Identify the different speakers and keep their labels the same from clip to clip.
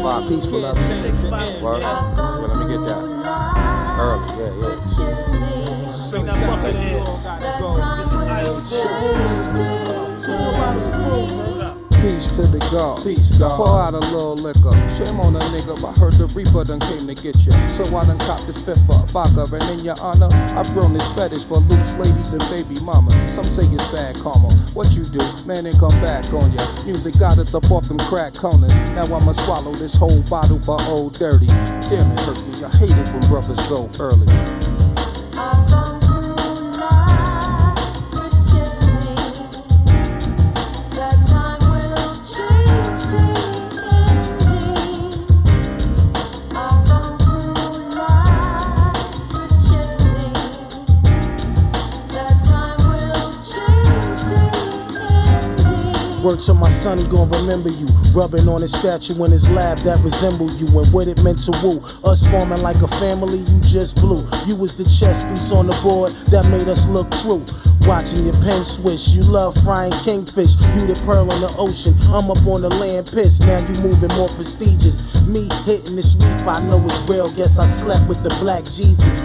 Speaker 1: poppin'.
Speaker 2: Peace, beloved.
Speaker 1: Word? Yeah, let me get that. Early, yeah.
Speaker 3: Bring that bucket in. This
Speaker 2: Peace to the God. Peace, God. Pour out a little liquor. Shame on a nigga, I heard the Reaper done came to get you. So I done copped this fifth up vodka. And in your honor, I've grown this fetish for loose ladies and baby mamas. Some say it's bad karma. What you do, man, ain't come back on ya. Music got us up off them crack corners. Now I'ma swallow this whole bottle for Old Dirty. Damn, it hurts me. I hate it when brothers go early.
Speaker 4: Word to my son, he gon' remember you. Rubbing on his statue in his lab that resemble you. And what it meant to woo us forming like a family, you just blew. You was the chess piece on the board that made us look true. Watching your pen swish, you love frying kingfish. You the pearl in the ocean, I'm up on the land piss. Now you moving more prestigious. Me hitting this reef, I know it's real. Guess I slept with the black Jesus.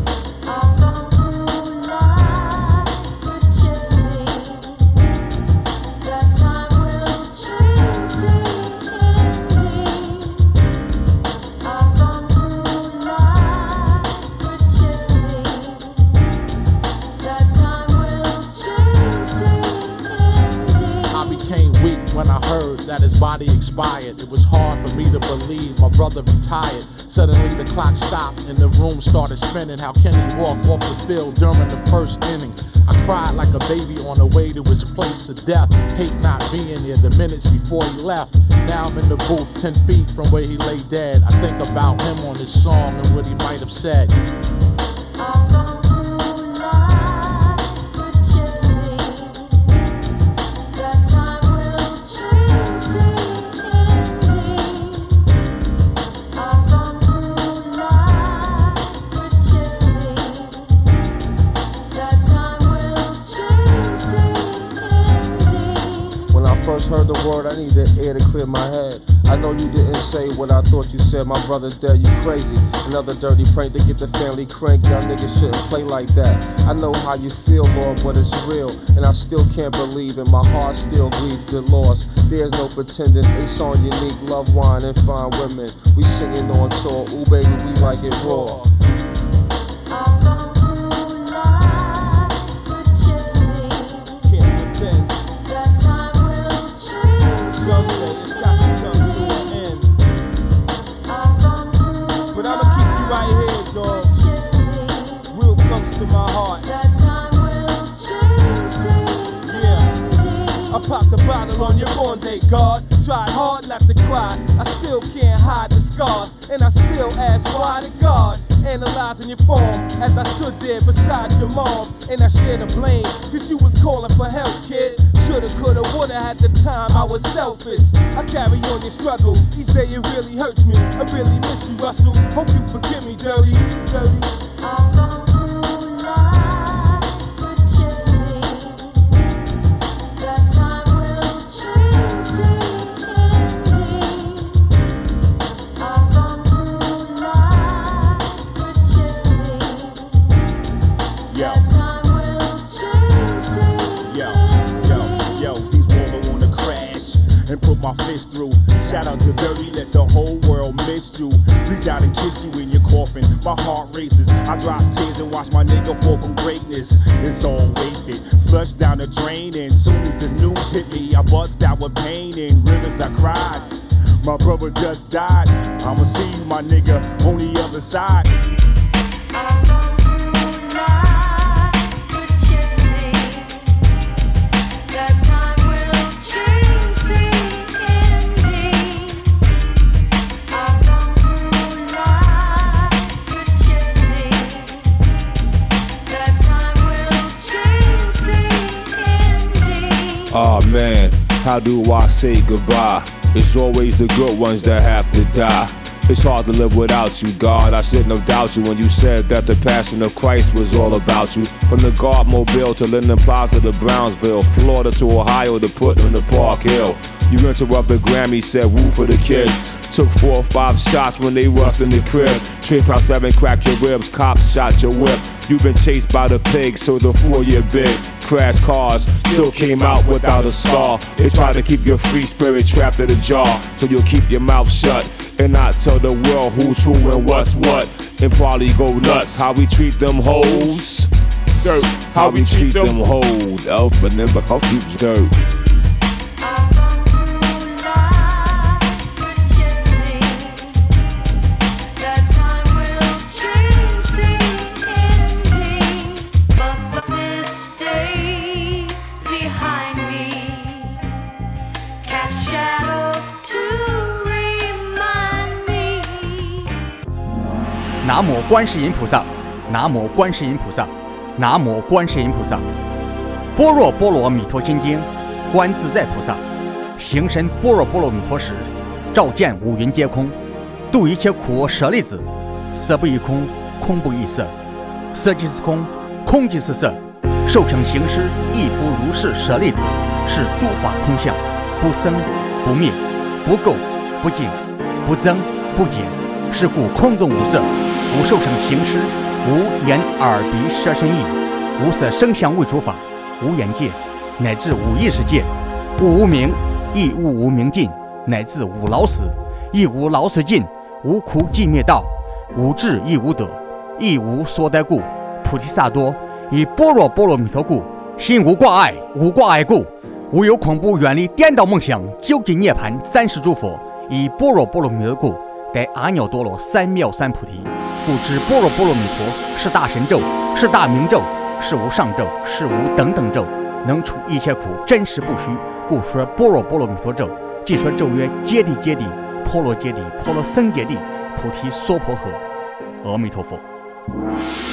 Speaker 5: When I heard that his body expired, it was hard for me to believe my brother retired. Suddenly the clock stopped and the room started spinning. How can he walk off the field during the first inning? I cried like a baby on the way to his place of death. Hate not being here the minutes before he left. Now I'm in the booth 10 feet from where he lay dead. I think about him on this song and what he might have said.
Speaker 1: First heard the word, I need the air to clear my head. I know you didn't say what I thought you said. My brother's dead, you crazy. Another dirty prank to get the family cranked. Y'all niggas shouldn't play like that. I know how you feel, Lord, but it's real. And I still can't believe it. My heart still grieves the loss. There's no pretending. Ace on unique, love wine and fine women. We singing on tour. Ooh baby, we like it raw.
Speaker 3: I popped a bottle on your born day, God. Tried hard not to cry. I still can't hide the scars. And I still ask why to God. Analyzing your form as I stood there beside your mom. And I share the blame, cause you was calling for help, kid. Shoulda, coulda, woulda, at the time I was selfish. I carry on your struggle. Each day it really hurts me. I really miss you, Russell. Hope you forgive me, dirty.
Speaker 6: And put my fist through. Shout out to Dirty, let the whole world miss you. Reach out and kiss you in your coffin. My heart races. I drop tears and watch my nigga fall from greatness. It's all wasted, flushed down the drain. And soon as the news hit me, I bust out with pain and rivers I cried. My brother just died. I'ma see you, my nigga, on the other side.
Speaker 7: Oh man, how do I say goodbye? It's always the good ones that have to die.
Speaker 1: It's hard to live without you, God. I shouldn't have doubted you when you said that the passion of Christ was all about you. From the Guard Mobile to Linden Plaza to Brownsville, Florida to Ohio to Putnam to Park Hill. You interrupted Grammy, said woo for the kids. Took 4 or 5 shots when they rushed in the crib. Trip House 7 cracked your ribs, cops shot your whip. You've been chased by the pigs, so the 4-year bid. Crash cars, still came out without a scar. They tried to keep your free spirit trapped in a jar, so you'll keep your mouth shut and not tell the world who's who and what's what. And probably go nuts how we treat them hoes. Dirt, how we treat them hoes. Up and never confuse dirt.
Speaker 7: 南无观世音菩萨，南无观世音菩萨，南无观世音菩萨。般若波罗蜜多心经，观自在菩萨。行深般若波罗蜜多时，照见五蕴皆空，度一切苦舍利子。色不异空，空不异色，色即是空，空即是色。受成行识，亦复如是舍利子，是诸法空相，不生不灭，不垢不净，不增不减。是故空中无色，无受成行识，无眼耳鼻舌身意，无色声香味触法，无眼界，乃至无意识界，无无明，亦无无明尽，乃至无老死，亦无老死尽，无苦寂灭道，无智亦无得，亦无所待故。菩提萨埵以般若波罗蜜多故，心无挂碍，无挂碍故，无有恐怖，远离颠倒梦想，究竟涅槃。30诸佛以般若波罗蜜多故，得阿耨多罗三藐三菩提。故知般若波罗蜜多是大神咒，是大明咒，是无上咒，是无等等咒，能除一切苦，真实不虚。故说般若波罗蜜多咒，即说咒曰：揭谛揭谛，波罗揭谛，波罗僧揭谛，菩提娑婆诃。阿弥陀佛。